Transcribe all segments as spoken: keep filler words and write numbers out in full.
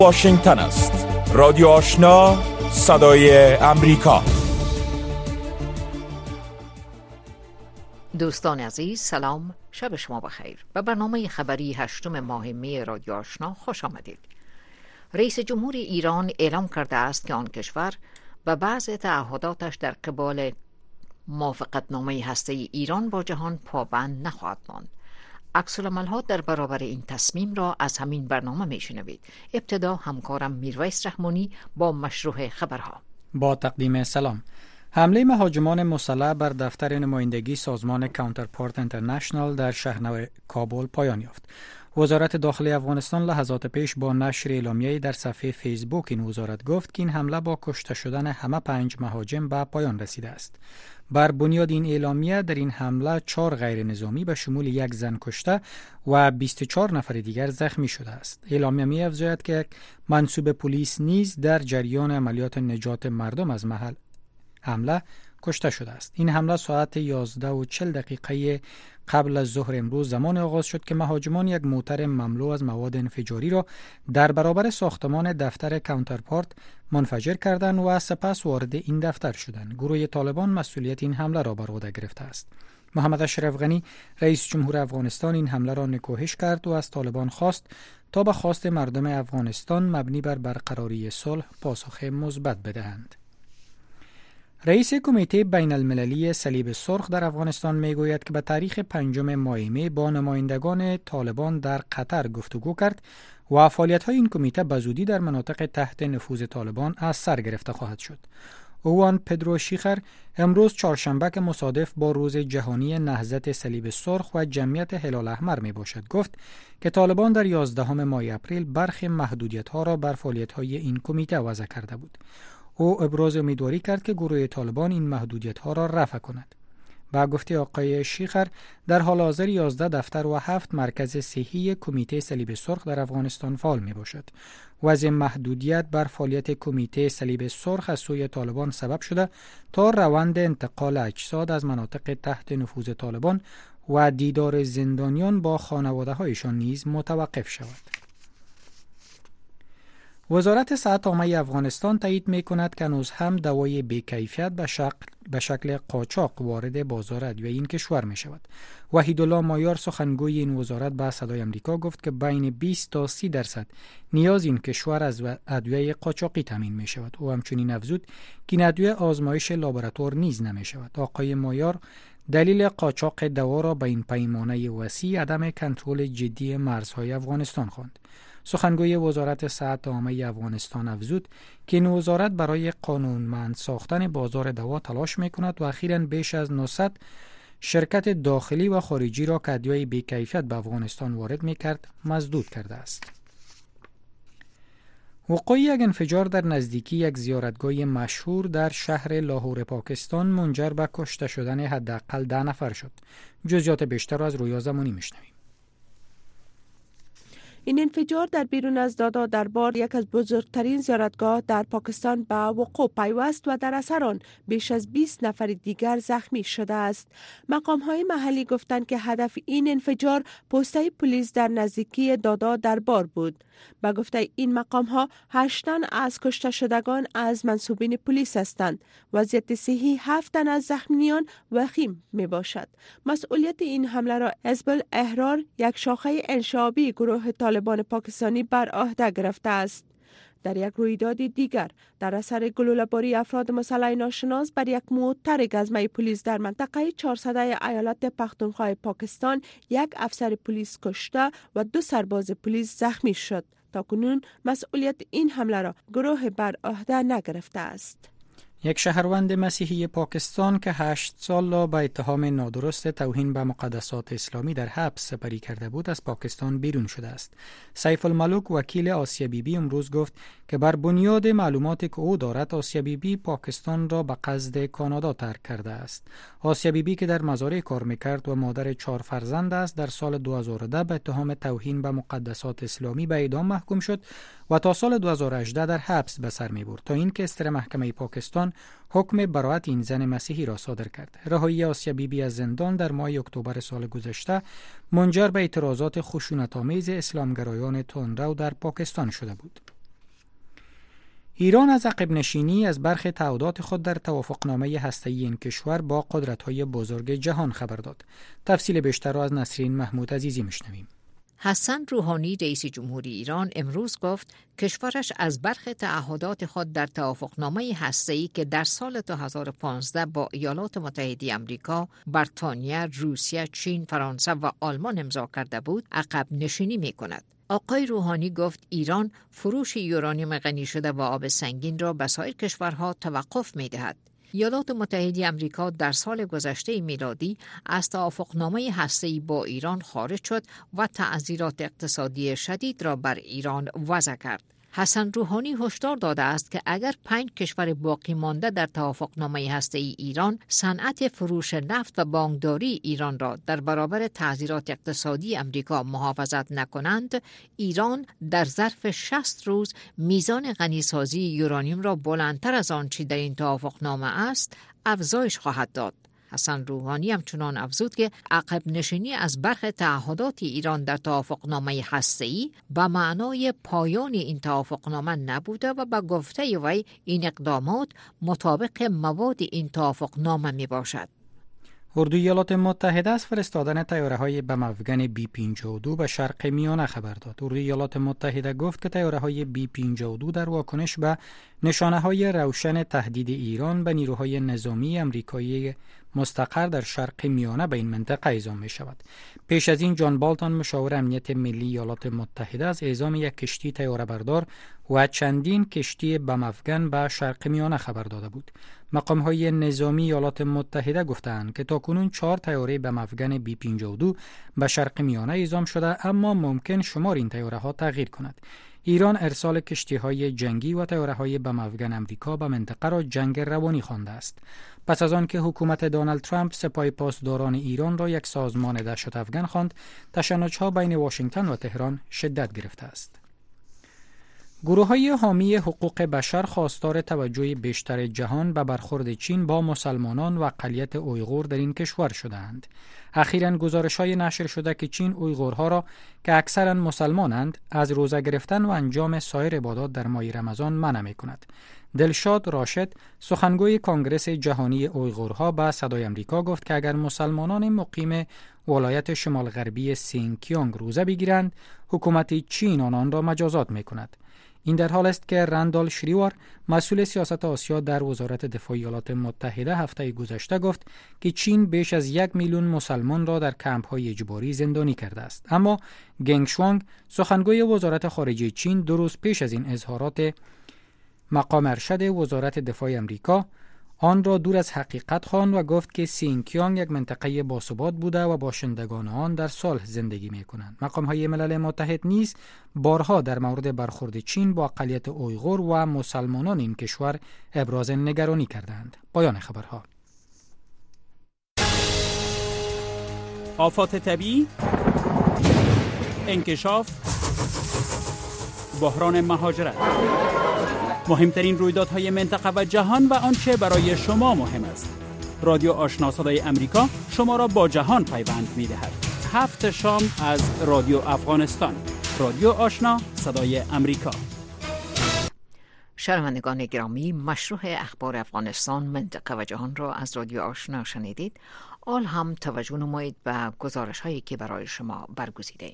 واشنگتن است. رادیو آشنا، صدای امریکا. دوستان عزیز، سلام، شب شما بخیر. به برنامه خبری هشتم ماه می رادیو آشنا خوش آمدید. رئیس جمهور ایران اعلام کرده است که آن کشور به بعض تعهداتش در قبال موافقتنامه هسته‌ای ایران با جهان پابند نخواهد ماند. عکس‌العمل‌ها در برابر این تصمیم را از همین برنامه میشنوید. ابتدا همکارم میرویس رحمانی با مشروع خبرها. با تقدیم سلام. حمله مهاجمان مسلح بر دفتر نمایندگی سازمان کانترپارت اینترنشنال در شهر کابل پایان یافت. وزارت داخلی افغانستان لحظات پیش با نشر اعلامیه‌ای در صفحه فیسبوک این وزارت گفت که این حمله با کشته شدن همه پنج مهاجم به پایان رسیده است. بر بنیاد این اعلامیه در این حمله چهار غیر نظامی به شمول یک زن کشته و بیست و چهار نفر دیگر زخمی شده است. اعلامیه می‌افزاید که منصوب پلیس نیز در جریان عملیات نجات مردم از محل حمله کشته شده است. این حمله ساعت یازده و چهل دقیقه قبل از ظهر امروز زمان آغاز شد که مهاجمان یک موتر مملو از مواد انفجاری را در برابر ساختمان دفتر کانترپارت منفجر کردند و سپس وارد این دفتر شدند. گروه طالبان مسئولیت این حمله را بر عهده گرفته است. محمد اشرف غنی رئیس جمهور افغانستان این حمله را نکوهش کرد و از طالبان خواست تا به خواست مردم افغانستان مبنی بر برقراری صلح پاسخ مثبت بدهند. رئیس کمیته بین المللی صلیب سرخ در افغانستان میگوید که به تاریخ پنجم ماه می با نمایندگان طالبان در قطر گفتگو کرد و فعالیت‌های این کمیته به زودی در مناطق تحت نفوذ طالبان از سر گرفته خواهد شد. اوان پدرو شیخر امروز چهارشنبه که مصادف با روز جهانی نهضت صلیب سرخ و جمعیت هلال احمر می باشد گفت که طالبان در یازدهم ماه اپریل برخی محدودیت‌ها را بر فعالیت‌های این کمیته وضع کرده بود. او ابراز امیدواری کرد که گروه طالبان این محدودیت‌ها را رفع کند. با گفته آقای شیخر در حال حاضر یازده دفتر و هفت مرکز صحی کمیته صلیب سرخ در افغانستان فعال می باشد. وضع محدودیت بر فعالیت کمیته صلیب سرخ از سوی طالبان سبب شده تا روند انتقال اجساد از مناطق تحت نفوذ طالبان و دیدار زندانیان با خانواده هایشان نیز متوقف شود. وزارت صحت عامه افغانستان تایید می کند که هنوز هم دوای بی‌کیفیت به شکل به شکل قاچاق وارد بازار ادویه این کشور می شود. وحیدالله مایار سخنگوی این وزارت به صدای امریکا گفت که بین بیست تا سی درصد نیاز این کشور از ادویه قاچاقی تامین می شود. او همچنین افزود که این ادویه آزمایش لابراتوار نیز نمی شود. آقای مایار دلیل قاچاق دوا را به این پیمانه وسیع عدم کنترل جدی مرزهای افغانستان خواند. سخنگوی وزارت صحت عامه افغانستان افزود که این وزارت برای قانونمند ساختن بازار دوا تلاش می‌کند و اخیراً بیش از نهصد شرکت داخلی و خارجی را که ادویه بی‌کیفیت به افغانستان وارد می‌کرد مسدود کرده است. وقوع یک انفجار در نزدیکی یک زیارتگاه مشهور در شهر لاهور پاکستان منجر به کشته شدن حداقل ده نفر شد. جزئیات بیشتر را از رویا زمانی می‌شنویم. این انفجار در بیرون از دادا دربار یک از بزرگترین زیارتگاه در پاکستان به وقوع پیوست و در اثر آن بیش از بیست نفر دیگر زخمی شده است. مقام‌های محلی گفتند که هدف این انفجار پسته پلیس در نزدیکی دادا دربار بود. به گفته این مقام‌ها هشت تن از کشته شدگان از منسوبین پلیس هستند. وضعیت صحی هفت تن از زخمیان وخیم می باشد. مسئولیت این حمله را حزب الاحرار یک شاخه انشعابی گروه طالبان پاکستانی بر عهده گرفته است. در یک رویداد دیگر در اثر گلوله‌باری افراد مسلح ناشناس بر یک موتر گزمه پلیس در منطقه چهارصد ایالت پختونخوا پاکستان یک افسر پلیس کشته و دو سرباز پلیس زخمی شد. تاکنون مسئولیت این حمله را گروه بر عهده نگرفته است. یک شهروند مسیحی پاکستان که هشت سال را به اتهام نادرست توهین به مقدسات اسلامی در حبس سپری کرده بود از پاکستان بیرون شده است. سیف الملک وکیل آسیا بیبی امروز گفت که بر بنیاد معلوماتی که او دارد آسیا بیبی پاکستان را به قصد کانادا ترک کرده است. آسیا بیبی که در مزارع کار میکرد و مادر چهار فرزند است در سال دو هزار و ده به اتهام توهین به مقدسات اسلامی به اعدام محکوم شد و تا سال دو هزار و هجده در حبس به سر میبرد تا اینکه استر محکمه پاکستان حکم براءت این زن مسیحی را صادر کرد. رهایی آسیا بیبی از زندان در ماه اکتبر سال گذشته منجر به اعتراضات خشونت‌آمیز اسلامگرایان تندرو در پاکستان شده بود. ایران از عقب نشینی از برخی تعهدات خود در توافقنامه هسته‌ای این کشور با قدرت‌های بزرگ جهان خبر داد. تفصیل بیشتر را از نسرین محمود عزیزی میشنویم. حسن روحانی رئیس جمهوری ایران امروز گفت کشورش از برخی تعهدات خود در توافقنامه هسته‌ای که در سال دو هزار و پانزده با ایالات متحده آمریکا، بریتانیا، روسیه، چین، فرانسه و آلمان امضا کرده بود، عقب نشینی می‌کند. آقای روحانی گفت ایران فروش یورانیم غنی شده و آب سنگین را به سایر کشورها توقف می‌دهد. ایالات متحده آمریکا در سال گذشته میلادی از توافقنامه هسته‌ای با ایران خارج شد و تعزیرات اقتصادی شدید را بر ایران وضع کرد. حسن روحانی هشدار داده است که اگر پنج کشور باقی مانده در توافقنامه هسته‌ای ایران صنعت فروش نفت و بانکداری ایران را در برابر تعزیرات اقتصادی آمریکا محافظت نکنند، ایران در ظرف شصت روز میزان غنیسازی یورانیم را بلندتر از آنچه در این توافقنامه است افزایش خواهد داد. حسن روحانی همچنان افزود که عقب نشینی از برخی تعهدات ایران در توافقنامه هسته‌ای به معنای پایان این توافقنامه نبوده و به گفته وی این اقدامات مطابق مواد این توافقنامه می باشد. اردوی ایالات متحده از فرستادن طیاره‌های بم افغان بی پنجاه و دو به شرق میانه خبر داد. اردوی ایالات متحده گفت که طیاره‌های بی پنجاه و دو در واکنش به نشانه‌های روشن تهدید ایران به نیروهای نظامی آمریکایی مستقر در شرق میانه به این منطقه اعزام می شود. پیش از این جان بالتون مشاور امنیت ملی ایالات متحده از اعزام یک کشتی طیاره بردار و چندین کشتی بم افغان به شرق میانه خبر داده بود. مقام‌های نظامی ایالات متحده گفتند که تاکنون چهار طیاره بم افغان بی پنجاه و دو به شرق میانه اعزام شده، اما ممکن شمار این طیاره‌ها تغییر کند. ایران ارسال کشتی‌های جنگی و طیاره‌های بم افغان آمریکا به منطقه را جنگ روانی خوانده است. پس از آن که حکومت دونالد ترامپ سپاه پاسداران ایران را یک سازمان دهشت افغان خواند، تشنج‌ها بین واشنگتن و تهران شدت گرفته است. گروه‌های حامی حقوق بشر خواستار توجه بیشتر جهان به برخورد چین با مسلمانان و اقلیت اویغور در این کشور شدند. اخیراً گزارش‌های نشر شده که چین اویغورها را که اکثراً مسلمانند از روزه گرفتن و انجام سایر عبادات در ماه رمضان منع می‌کند. دلشاد راشد، سخنگوی کنگره جهانی اویغورها، به صدای آمریکا گفت که اگر مسلمانان مقیم ولایت شمال غربی سینکیانگ روزه بگیرند، حکومت چین آنان را مجازات می‌کند. این در حال است که رندال شریوار، مسئول سیاست آسیا در وزارت دفاع ایالات متحده، هفته گذشته گفت که چین بیش از یک میلیون مسلمان را در کمپ‌های اجباری زندانی کرده است. اما گنگ شوانگ، سخنگوی وزارت خارجه چین، دو روز پیش از این اظهارات مقام ارشد وزارت دفاع آمریکا آن را دور از حقیقت خواند و گفت که سینکیانگ یک منطقه باثبات بوده و باشندگان آن در صلح زندگی می‌کنند. مقام‌های ملل متحد نیز بارها در مورد برخورد چین با اقلیت اویغور و مسلمانان این کشور ابراز نگرانی کردند. پایان خبرها. آفات طبیعی، انکشاف، بحران مهاجرت، مهمترین رویدادهای منطقه و جهان و آنچه برای شما مهم است. رادیو آشنا صدای امریکا شما را با جهان پیوند می‌دهد. هفت شام از رادیو افغانستان. رادیو آشنا صدای امریکا. شنوندگان گرامی، مشروع اخبار افغانستان، منطقه و جهان را از رادیو آشنا شنیدید. آل هم توجه نمایید به گزارش‌هایی که برای شما برگزیده‌ایم.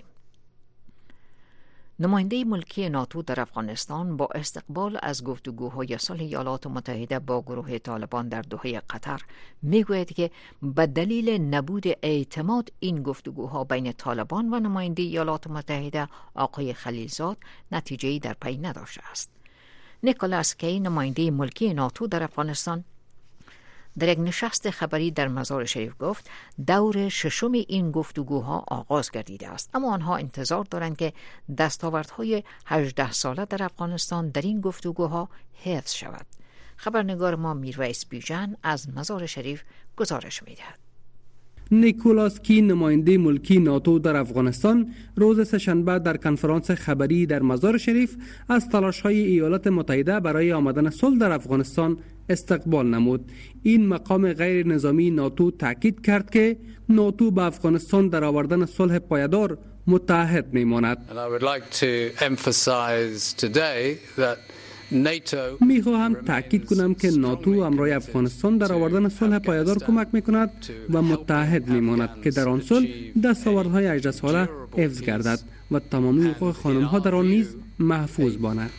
نماینده ملکی ناتو در افغانستان با استقبال از گفتگوهای صلح ایالات متحده با گروه طالبان در دوحه قطر میگوید که به دلیل نبود اعتماد این گفتگوها بین طالبان و نماینده ایالات متحده آقای خلیلزاد نتیجه‌ای در پی نداشته است. نیکولاس کی، نماینده ملکی ناتو در افغانستان، در یک نشست خبری در مزار شریف گفت دور ششم این گفتگوها آغاز گردیده است، اما آنها انتظار دارند که دستاوردهای هجده ساله در افغانستان در این گفتگوها حفظ شود. خبرنگار ما میرویس بیژن از مزار شریف گزارش می‌دهد. نیکولاس کی، نماینده ملکی ناتو در افغانستان، روز سه‌شنبه در کنفرانس خبری در مزار شریف از تلاش‌های ایالات متحده برای آمدن صلح در افغانستان استقبال نمود. این مقام غیر نظامی ناتو تاکید کرد که ناتو به افغانستان در آوردن صلح پایدار متعهد می‌ماند. And I would like to emphasize today that میخواهم تاکید کنم که ناتو همراه افغانستان در آوردن صلح پایدار کمک میکند و متحد میماند که در آن صلح دستاوردهای هجده ساله حفظ گردد و تمامی حقوق خانم‌ها در آن نیز محفوظ باشد.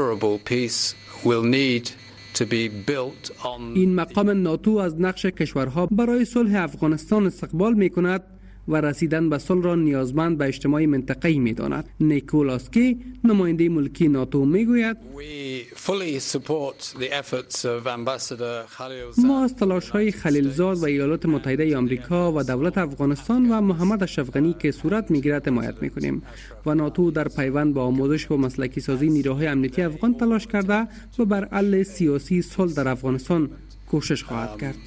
این مقام ناتو از نقش کشورها برای صلح افغانستان استقبال میکند و رسیدن به صلح را نیازمند به اجتماع منطقه‌ای می‌داند. نیکولاس کی نماینده ملکی ناتو میگوید ما از تلاش‌های خلیلزاد و ایالات متحده آمریکا و دولت افغانستان و محمد اشرف غنی که صورت می‌گیرد حمایت می‌کنیم و ناتو در پیوند با آموزش و مسلکی سازی نیروهای امنیتی افغان تلاش کرده و بر حل سیاسی صلح در افغانستان کوشش خواهد کرد.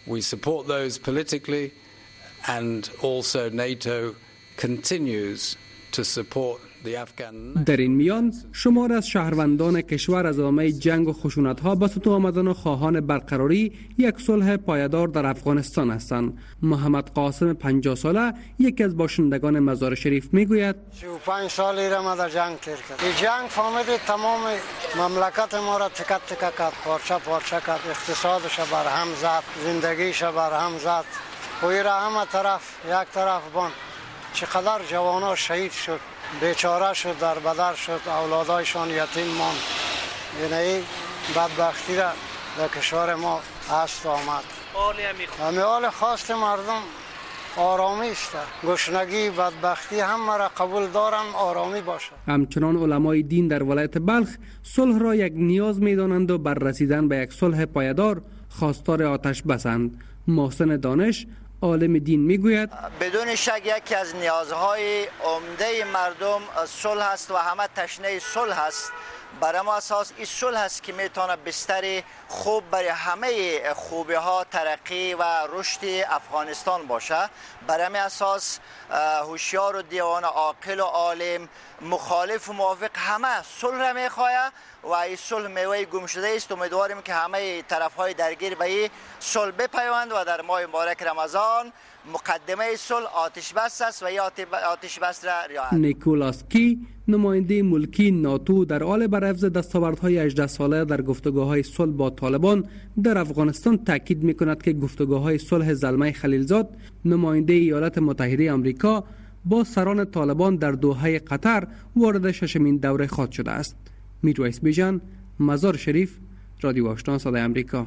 And also NATO continues to support the Afghan. در این میان شمار از شهروندان کشور از ادامه جنگ و خشونت‌ها به سطوح آمدن و خواهان برقراری یک صلح پایدار در افغانستان هستند. محمد قاسم پنجاه ساله یکی از باشندگان مزار شریف میگوید سی و پنج سالی را ما در جنگ تیر کرد. این جنگ فهمید تمام مملکت ما را تکه تکه کرد، پارچه پارچه کرد، اقتصادش بر هم زد، زندگیش بر هم زد. خوی را همه طرف یک طرف بان. چقدر جوانا شهید شد، بیچاره شد، در بدر شد، اولادایشان یتیم ماند. یعنی بدبختی را در کشور ما هست آمد. همه حال خواست مردم آرامی است. گشنگی بدبختی همه را قبول دارن، آرامی باشد. همچنان علمای دین در ولایت بلخ صلح را یک نیاز می‌دانند و بر رسیدن به یک صلح پایدار خواستار آتش بسند. محسن دانش عالم دین میگوید بدون شک یکی از نیازهای عمده مردم صلح است و همه تشنه صلح است. برای ما اساس این صلح است که میتونه بستر خوب برای همه خوبی ها ترقی و رشد افغانستان باشه. برای ما اساس هوشیار و دیوانه، عاقل و عالم، مخالف و موافق همه صلح را میخواه و این صلح میوه گم شده است. امیدواریم که همه طرف های درگیر به این صلح بپیوند و در ماه مبارک رمضان مقدمه صلح آتش بس است و این آتش بس را رعایت. نیکولاس کی نماینده ملکی ناتو در حال بر حفظ دستاوردهای هجده ساله در گفتگوهای صلح با طالبان در افغانستان تاکید میکند که گفتگوهای صلح زلمه خلیلزاد نماینده ایالات متحده آمریکا با سران طالبان در دوحه قطر وارد ششمین دوره خواد شده است. میرویس بیژن، مزار شریف، رادیو آشنا صدای آمریکا.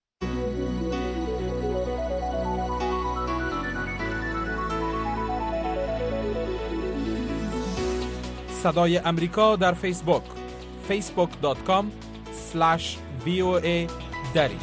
صدای امریکا در فیسبوک فیسبوک دات کام اسلش وی او ای دری.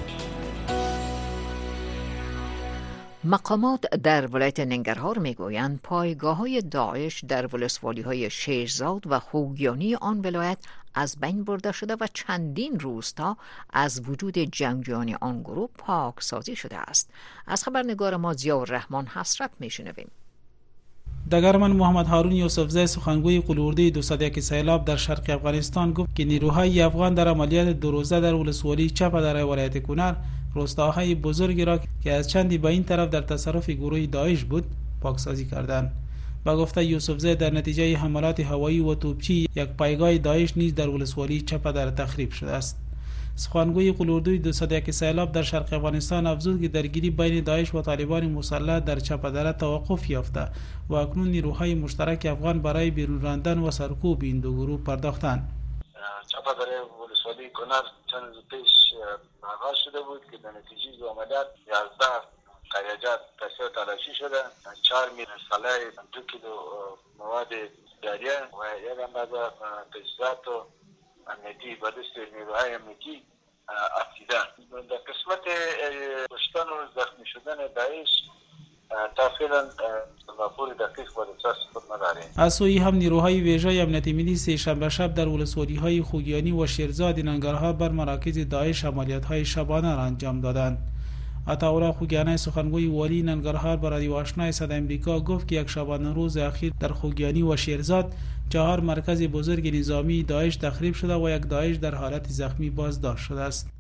مقامات در ولایت ننگرهار میگویند پایگاه‌های داعش در ولسوالی‌های شیرزاد و خوگیانی آن ولایت از بین برده شده و چندین روستا از وجود جنگجویان آن گروه پاکسازی شده است. از خبرنگار ما ضیاءالرحمن حسرت میشنویم. دگرمن محمد هارون یوسفزی سخنگوی قلوردی دویست و یک سیلاب در شرق افغانستان گفت که نیروهای افغان در عملیات دو روزه در ولسوالی چپ در ولایت کنر روستاهای بزرگی را که از چندی به این طرف در تصرف گروه داعش بود پاکسازی کردند. با گفته یوسفزی در نتیجه حملات هوایی و توپچی یک پایگاه داعش نیز در ولسوالی چپ در تخریب شده است. سخنگوی قلوردوی دویست و یک سیلاب در شرق افغانستان افزود که درگیری بین داعش و طالبان مسلح در چپدره توقف یافته و اکنون نیروهای مشترک افغان برای بیرون راندن و سرکوب این دو گروه پرداختند. چپدره ولسوالی کنر چند روز پیش آغاز شده بود که در نتیجه دو عملیات یازده قریجات تصویر تلاشی شده، چهار میل سلاح، دو کیلو مواد جاریه و یک اندازه تجهیزات و امنیتی به دست نیروهای امنیتی افزیدن. در قسمت کشتن و زخمی شدن داعش تا فعلا راپور دقیق و دسترس خود نداریم. از سوی هم نیروهای ویژه امنیت ملی سه شنبه شب در ولسوالی‌های خوگیانی و شیرزاد ننگرهار بر مراکز داعش عملیات‌های شبانه را انجام دادند. عطاالله خوگیانی سخنگوی والی ننگرهار بر رادیو آشنا صدای آمریکا گفت که یک شبانه روز اخیر در خوگیانی و شیرزاد چهار مرکز بزرگ نظامی داعش تخریب شده و یک داعش در حالت زخمی بازداشت شده است.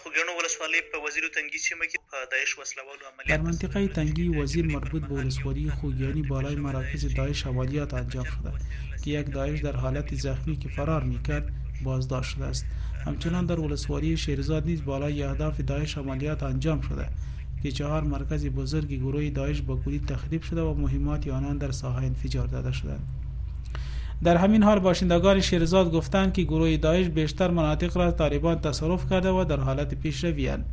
در منطقه تنگی وزیر مربوط به ولسوالی خوگیانی بالای مراکز داعش عملیات انجام شده که یک داعش در حالت زخمی که فرار میکرد بازداشت شده است. همچنان در ولسوالی شیرزاد نیز بالای اهداف داعش عملیات انجام شده که چهار مرکز بزرگ گروه داعش با کلی تخریب شده و مهمات آنان در ساحه انفجار داده شدند. در همین حال باشندگان شیرزاد گفتند که گروه داعش بیشتر مناطق را طالبان تصرف کرده و در حالت پیشروی اند.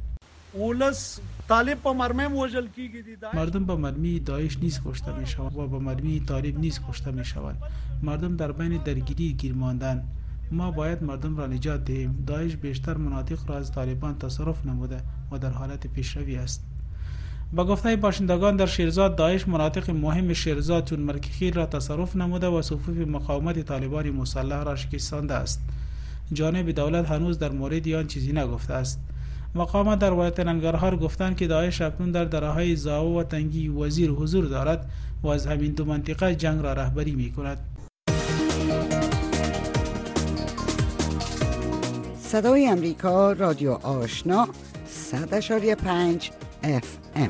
مردم با مرمی داعش نیز کشته می شوند و با مرمی طالب نیز کشته می شوند. مردم در بین درگیری گیر ماندند. ما باید مردم را نجات دهیم. داعش بیشتر مناطق را از طالبان تصرف نموده و در حالت پیشروی است. با گفته باشندگان در شیرزاد، داعش مناطق مهم شیرزاد چون مرکخیل را تصرف نموده و صفوف مقاومت طالبان مسلح را شکستانده است. جانب دولت هنوز در مورد آن چیزی نگفته است. مقامات در ولایت ننگرهار گفتند که داعش اکنون در دره‌های زاو و تنگی وزیر حضور دارد و از همین دو منطقه جنگ را رهبری می کند. صدای امریکا، رادیو آشنا، صد اشاری پنج اف ام.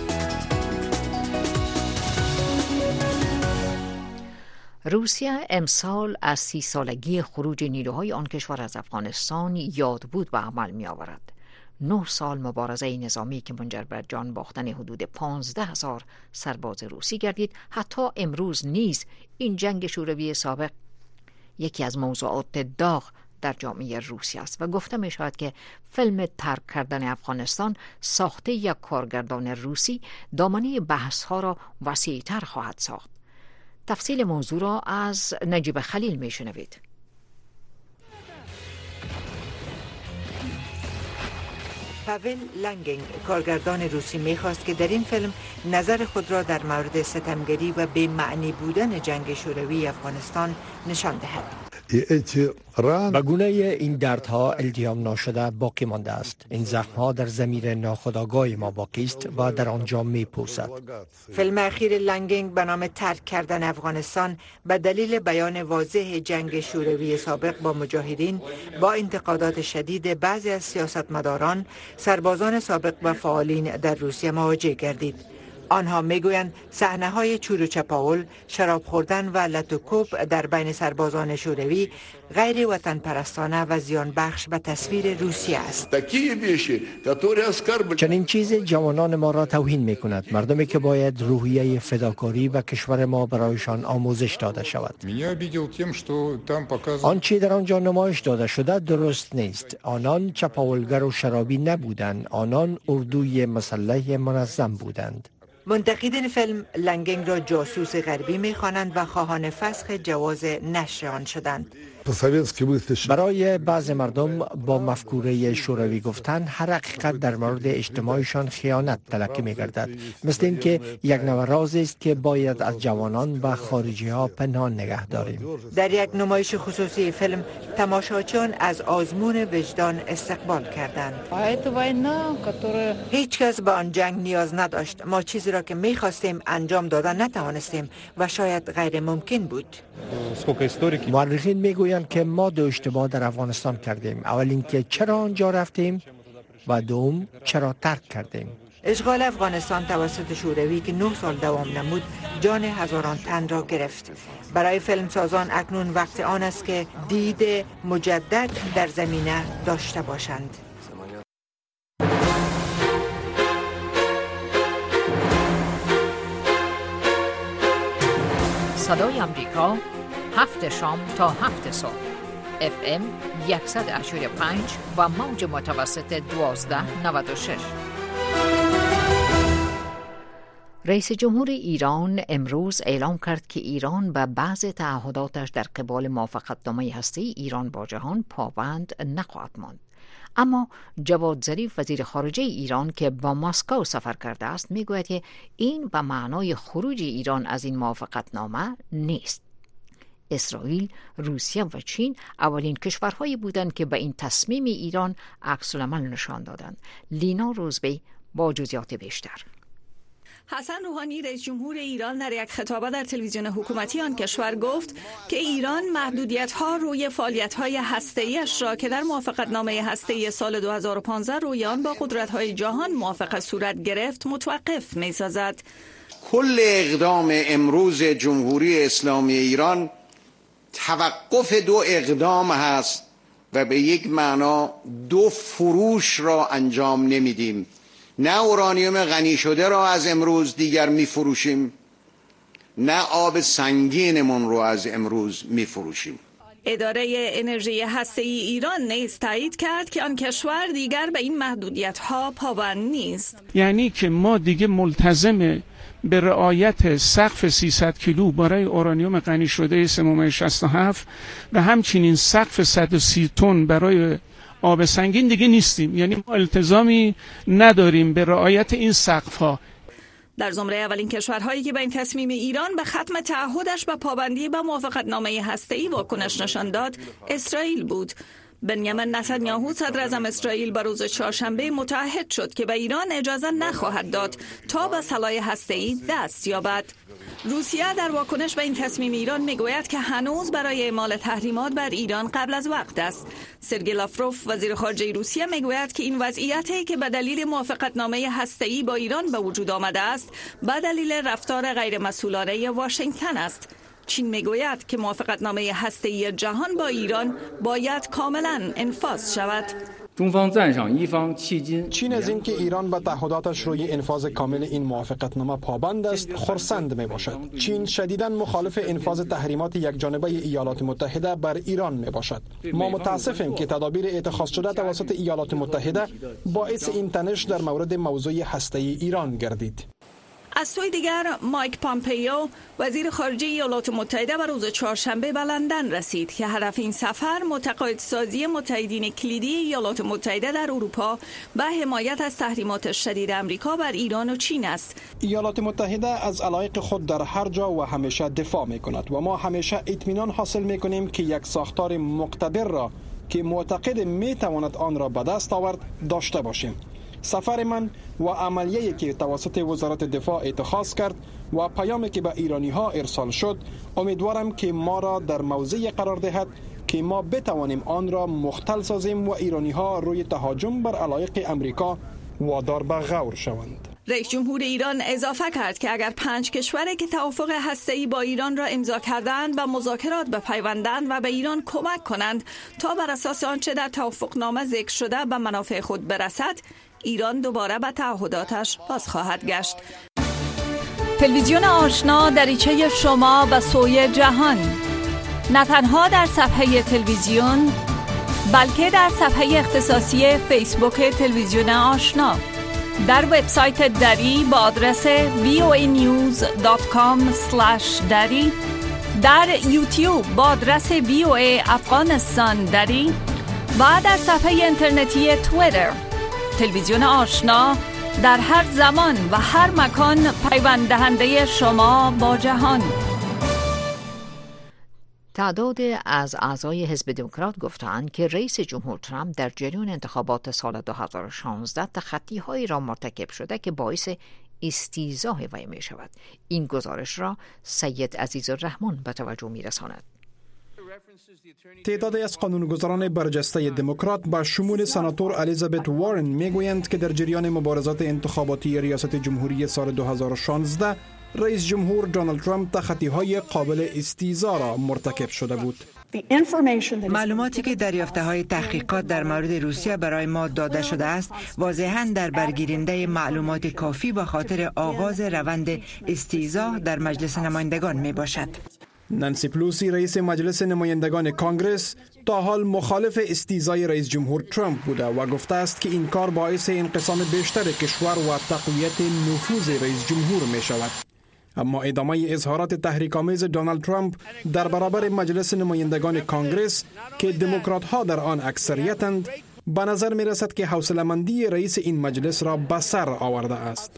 روسیه امسال از سی سالگی خروج نیروهای آن کشور از افغانستان یاد بود به عمل می آورد. نه سال مبارزه نظامی که منجر به جان باختن حدود پانزده هزار سرباز روسی گردید. حتی امروز نیز این جنگ شوروی سابق یکی از موضوعات داغ در جامعه روسی است و گفته می شود که فیلم ترک کردن افغانستان ساخته یک کارگردان روسی دامنه بحث ها را وسیع تر خواهد ساخت. تفصیل موضوع را از نجیب خلیل می شنوید. پاول لنگینگ کارگردان روسی می‌خواست که در این فیلم نظر خود را در مورد ستمگری و بی معنی بودن جنگ شوروی افغانستان نشان دهد. به گونه این دردها التیام ناشده باقی مانده است. این زخم‌ها در ضمیر ناخودآگاه ما باقی است و در آنجا می‌پوسد. فیلم اخیر لنگینگ به نام ترک کردن افغانستان به دلیل بیان واضح جنگ شوروی سابق با مجاهدین با انتقادات شدید بعضی از سیاستمداران، سربازان سابق و فعالین در روسیه مواجه گردید. آنها میگویند صحنه‌های چور و چپاول، شراب خوردن و لت و کوب در بین سربازان شوروی غیر وطن پرستانه و زیان بخش به تصویر روسیه است. چنین چیز جوانان ما را توهین می کند. مردمی که باید روحیه فداکاری و کشور ما برایشان آموزش داده شود. آنچه در آنجا نمایش داده شده درست نیست. آنان چپاولگر و شرابی نبودند. آنان اردوی مسلح منظم بودند. منتقدین فیلم لنگینگ را جاسوس غربی می‌خوانند و خواهان فسخ جواز نشر آن شدند. برای بعض مردم با مفکوره شوروی گفتن هر حقیقت در مورد اجتماعشان خیانت تلقی می‌گردد. مثل این که یک نوع راز است که باید از جوانان و خارجی ها پنهان نگه داریم. در یک نمایش خصوصی فیلم تماشاچیان از آزمون وجدان استقبال کردند. هیچ کس به آن جنگ نیاز نداشت. ما چیزی را که می‌خواستیم انجام دادن نتوانستیم و شاید غیر ممکن بود. مورخین میگویند که ما دو اشتباه در افغانستان کردیم. اول اینکه چرا آنجا رفتیم و دوم چرا ترک کردیم. اشغال افغانستان توسط شوروی که نه سال دوام نمود جان هزاران تن را گرفت. برای فیلمسازان اکنون وقت آن است که دید مجدد در زمینه داشته باشند. صدای امریکا، هفت شام تا هفت صبح، اف ام صد و پنج و موج متوسط دوازده نود و شش. رئیس جمهور ایران امروز اعلام کرد که ایران به بعض تعهداتش در قبال موافقتنامه هسته‌ای ایران با جهان پابند نخواهد ماند. اما جواد ظریف وزیر خارجه ایران که با مسکو سفر کرده است میگوید که این به معنای خروج ایران از این موافقتنامه نیست. اسرائیل، روسیه و چین اولین کشورهایی بودند که به این تصمیم ایران عکس‌العمل نشان دادند. لینا روزبی با جزئیات بیشتر. حسن روحانی رئیس جمهور ایران در یک خطابه در تلویزیون حکومتی آن کشور گفت که ایران محدودیت‌ها روی فعالیت‌های هسته‌ای‌اش را که در موافقتنامه هسته‌ای سال دو هزار و پانزده روی آن با قدرت‌های جهان موافقه صورت گرفت متوقف می‌سازد. کل اقدام امروز جمهوری اسلامی ایران توقف دو اقدام هست و به یک معنا دو فروش را انجام نمیدیم. نه اورانیوم غنی شده را از امروز دیگر میفروشیم، نه آب سنگینمون رو از امروز میفروشیم. اداره انرژی هسته‌ای ایران نیز تایید کرد که آن کشور دیگر به این محدودیت‌ها پابند نیست. یعنی که ما دیگه ملتزم به رعایت سقف سیصد کیلو برای اورانیوم غنی شده سه شصت و هفت و همچنین سقف صد و سی تن برای آب سنگین دیگه نیستیم. یعنی ما التزامی نداریم به رعایت این سقف‌ها. در زمره اولین کشورهایی که به این تصمیم ایران به ختم تعهدش به پابندی به موافقتنامه هسته‌ای واکنش نشان داد، اسرائیل بود. بنیامین نتانیاهو صدر اعظم اسرائیل به روز چهارشنبه متعهد شد که به ایران اجازه نخواهد داد تا به سلاح هسته‌ای دست یابد. روسیه در واکنش به این تصمیم ایران میگوید که هنوز برای اعمال تحریمات بر ایران قبل از وقت است. سرگئی لاوروف وزیر خارجه روسیه میگوید که این وضعیتی که به دلیل موافقتنامه هسته‌ای با ایران به وجود آمده است، به دلیل رفتار غیرمسئولانه واشنگتن است. چین میگوید که موافقتنامه هسته‌ای جهان با ایران باید کاملا انفاذ شود. چین از اینکه ایران به تعهداتش روی انفاذ کامل این موافقتنامه پابند است خرسند می باشد. چین شدیداً مخالف انفاذ تحریمات یکجانبه ایالات متحده بر ایران می باشد. ما متاسفیم که تدابیر اتخاذ شده توسط ایالات متحده باعث این تنش در مورد موضوع هسته‌ای ایران گردید. از سوی دیگر مایک پامپیو وزیر خارجه ایالات متحده به روز چهارشنبه به لندن رسید که هدف این سفر متقاعدسازی متحدین کلیدی ایالات متحده در اروپا به حمایت از تحریمات شدید امریکا بر ایران و چین است. ایالات متحده از علایق خود در هر جا و همیشه دفاع می کند و ما همیشه اطمینان حاصل می کنیم که یک ساختار مقتدر را که معتقد می تواند آن را به دست آورد داشته باشیم. سفر من و عملیه‌ای که توسط وزارت دفاع اتخاذ کرد و پیامی که به ایرانی ها ارسال شد، امیدوارم که ما را در موضعی قرار دهد که ما بتوانیم آن را مختل سازیم و ایرانی ها روی تهاجم بر علایق امریکا وادار به غور شوند. رئیس جمهور ایران اضافه کرد که اگر پنج کشوری که توافق هسته‌ای با ایران را امضا کردند به مذاکرات بپیوندند و به ایران کمک کنند تا بر اساس آنچه در توافقنامه ذکر شده به منافع خود برسد، ایران دوباره به تعهداتش باز خواهد گشت. تلویزیون آشنا دریچه شما به سوی جهان، نه تنها در صفحه تلویزیون بلکه در صفحه اختصاصی فیسبوک تلویزیون آشنا، در وبسایت دری با آدرس وی او ای نیوز دات کام اسلش دری، در یوتیوب با آدرس وی او ای افغانستان دری و در صفحه اینترنتی توییتر. تلویزیون آشنا در هر زمان و هر مکان پیوند دهنده شما با جهان. تعداد از اعضای حزب دموکرات گفتند که رئیس جمهور ترامپ در جریان انتخابات سال دو هزار و شانزده تخطی‌هایی را مرتکب شده که باعث استیضاح وی می شود. این گزارش را سید عزیزالرحمن به توجه می رساند. تعدادی از قانونگذاران برجسته دموکرات با شمول سناتور الیزابت وارن میگویند که در جریان مبارزات انتخاباتی ریاست جمهوری سال دو هزار و شانزده رئیس جمهور دونالد ترامپ تخطی‌های قابل استیضاح را مرتکب شده بود. معلوماتی که در یافته‌های تحقیقات در مورد روسیه برای ما داده شده است واضحاً در برگیرنده معلومات کافی به خاطر آغاز روند استیضاح در مجلس نمایندگان می باشد. نانسی پلوسی رئیس مجلس نمایندگان کانگرس تا حال مخالف استیضاح رئیس جمهور ترامپ بوده و گفته است که این کار باعث انقسام بیشتر کشور و تقویت نفوذ رئیس جمهور می شود. اما ادامه اظهارات تحریک‌آمیز دونالد ترامپ در برابر مجلس نمایندگان کانگرس که دموکرات ها در آن اکثریتند، به نظر می رسد که حوصله‌مندی رئیس این مجلس را به سر آورده است.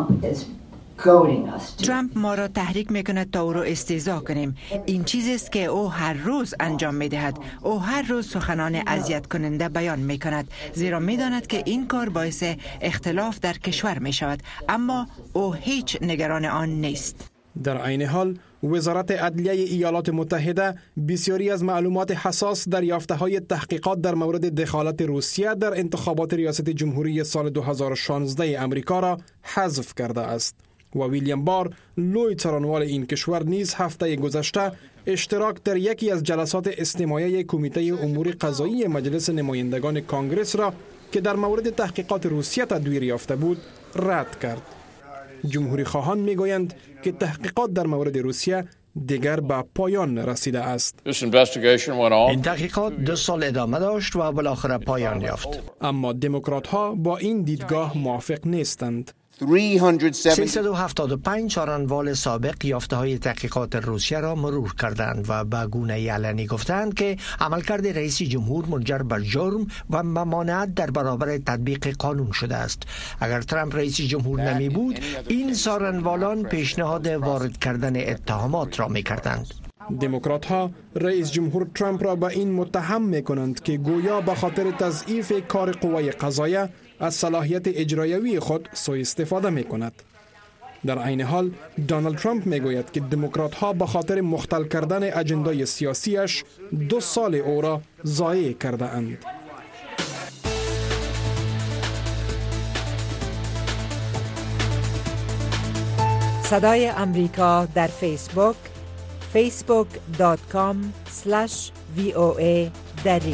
ترامپ ما را تحریک میکند تا او را استیضاح کنیم. این چیزی است که او هر روز انجام میدهد. او هر روز سخنان اذیت کننده بیان میکند، زیرا میداند که این کار باعث اختلاف در کشور میشود، اما او هیچ نگران آن نیست. در عین حال وزارت عدلیه ایالات متحده بسیاری از معلومات حساس در یافته‌های تحقیقات در مورد دخالت روسیه در انتخابات ریاست جمهوری سال دو هزار و شانزده امریکا را حذف کرده است. و ویلیام بار لوی څارنوال این کشور نیز هفته گذشته اشتراک در یکی از جلسات استماعی کمیته امور قضایی مجلس نمایندگان کانگرس را که در مورد تحقیقات روسیه تدویر یافته بود رد کرد. جمهوری خواهان میگویند که تحقیقات در مورد روسیه دیگر به پایان رسیده است. این تحقیقات دو سال ادامه داشت و بالاخره پایان یافت. اما دموکرات ها با این دیدگاه موافق نیستند. سیصد و هفتاد و پنج څارنوال سابق یافته های تحقیقات روسیه را مرور کردند و به گونه علنی گفتند که عملکرد رئیس جمهور منجر به جرم و ممانعت در برابر تطبیق قانون شده است. اگر ترامپ رئیس جمهور نمی بود، این څارنوالان پیشنهاد وارد کردن اتهامات را می کردند. دموکرات ها رئیس جمهور ترامپ را به این متهم می کنند که گویا به خاطر تضعیف کار قوه قضاییه از صلاحیت اجرایوی خود سوء استفاده می کند. در عین حال دونالد ترامپ می گوید که دموکرات ها به خاطر مختل کردن اجندای سیاسیش دو سال او را ضایع کرده اند. صدای امریکا در فیسبوک فیسبوک دات کام اسلش وی او ای دری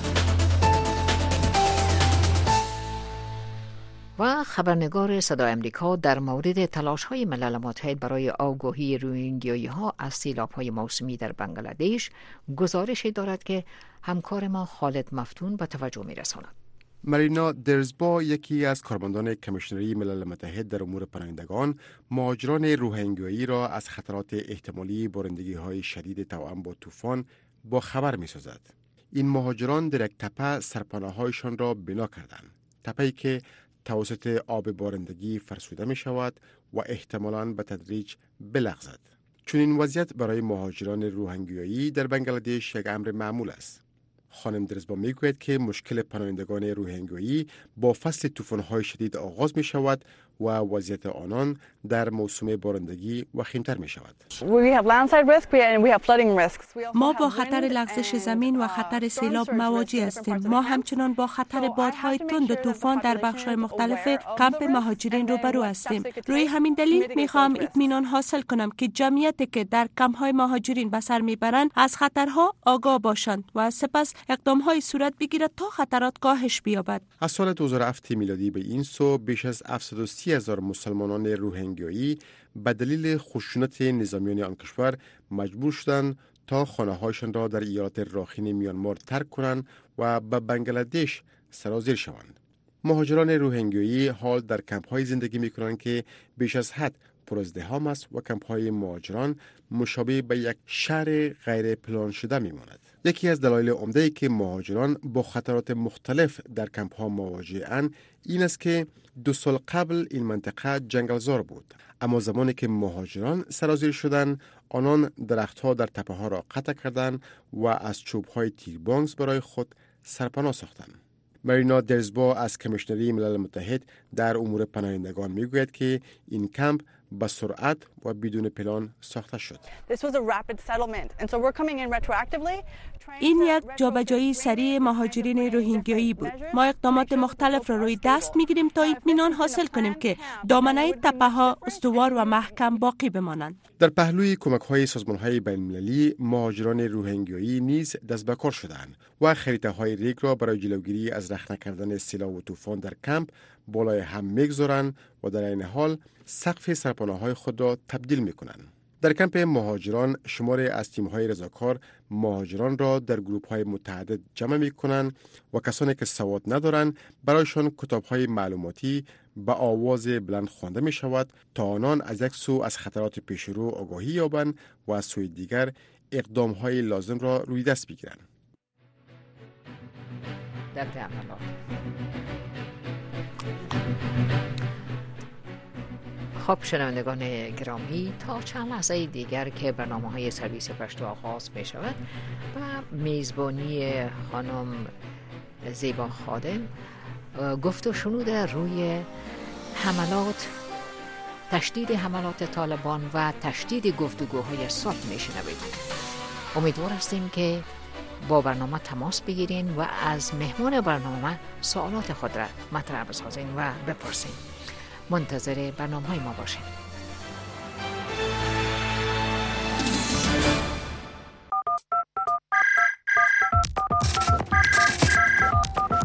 و خبرنگار صدای امریکا در مورد تلاش‌های ملل متحد برای آگاهی روهینگیایی‌ها از سیلاب‌های موسمی در بنگلادش گزارشی دارد که همکار ما خالد مفتون به توجه می‌رساند. مارینا درزبا، یکی از کارمندان کمیشنری ملل متحد در امور پناهندگان، مهاجران روهینگیایی را از خطرات احتمالی بارندگی‌های شدید توأم با طوفان با خبر می‌سازد. این مهاجران در یک تپه سرپناه‌هایشان را بنا کردند. تپه‌ای که توسط آب بارندگی فرسوده می شود و احتمالاً به تدریج بلغزد. چون این وضعیت برای مهاجران روهینگیایی در بنگلادش یک امر معمول است. خانم درزبا می گوید که مشکل پناهندگان روهینگیایی با فصل طوفان‌های شدید آغاز می شود و وضعیت آنان در موسم بارندگی وخیم‌تر می شود. ما با خطر لغزش زمین و خطر سیلاب مواجه هستیم. ما همچنان با خطر بادهای تند و طوفان در بخش‌های مختلف کمپ مهاجرین روبرو هستیم. روی همین دلیل می‌خوام اطمینان حاصل کنم که جمعیتی که در کمپ‌های مهاجرین به سر می‌برند از خطرها آگاه باشند و سپس اقدام‌های صورت بگیرد تا خطرات کاهش بیابد. از سال دو هزار و هفت میلادی به این سو بیش از هفتصد و سی هزار مسلمانان روهینگیایی به دلیل خشونت نظامیان آن کشور مجبور شدند تا خانه‌هایشان را در ایالات راخین میانمار ترک کنند و به بنگلادش سرازیر شوند. مهاجران روهینگیایی حال در کمپ‌های زندگی می‌کنند که بیش از حد پرازدحام است و کمپ‌های مهاجران مشابه به یک شهر غیر پلان شده می‌ماند. یکی از دلایل عمده‌ای که مهاجران با خطرات مختلف در کمپ‌ها مواجه‌اند این است که دو سال قبل این منطقه جنگلزار بود. اما زمانی که مهاجران سرازیر شدند، آنان درخت‌ها در تپه‌ها را قطع کردند و از چوب‌های تیربانگز برای خود سرپناه ساختند. مارینا درزبا از کمیشنری ملل متحد در امور پناهندگان میگوید که این کمپ با سرعت و بدون پلان ساخته شد. این یک جابجایی سریع مهاجرین روهینگیایی بود. ما اقدامات مختلف را روی دست میگیریم تا اطمینان حاصل کنیم که دامنه تپه‌ها استوار و محکم باقی بمانند. در پهلوی کمک‌های سازمان‌های بین‌المللی، مهاجران روهینگیایی نیز دست به کار شدند و خریطه‌های ریگ را برای جلوگیری از رخنه کردن سیلاب و طوفان در کمپ بالای هم می‌گذارند و در این حال سقف سرپناه‌های خود را تبدیل می‌کنند. در کمپ مهاجران شماری از تیم‌های رضاکار مهاجران را در گروه‌های متعدد جمع می‌کنند و کسانی که سواد ندارند برایشان کتاب‌های معلوماتی با آواز بلند خوانده می‌شود تا آنان از یک سو از خطرات پیشرو آگاهی یابند و از سوی دیگر اقدام‌های لازم را روی دست بگیرند. در خب شنوندگان گرامی، تا چند لحظه دیگر که برنامه های سرویس پشتو آغاز می شود و میزبانی خانم زیبا خادم گفت و شنود روی حملات تشدید حملات طالبان و تشدید گفتگوهای صلح می شنوید. امیدوار هستیم که با برنامه تماس بگیرین و از مهمان برنامه سوالات خود را مطرح بسازین و بپرسین. منتظر برنامه های ما باشین.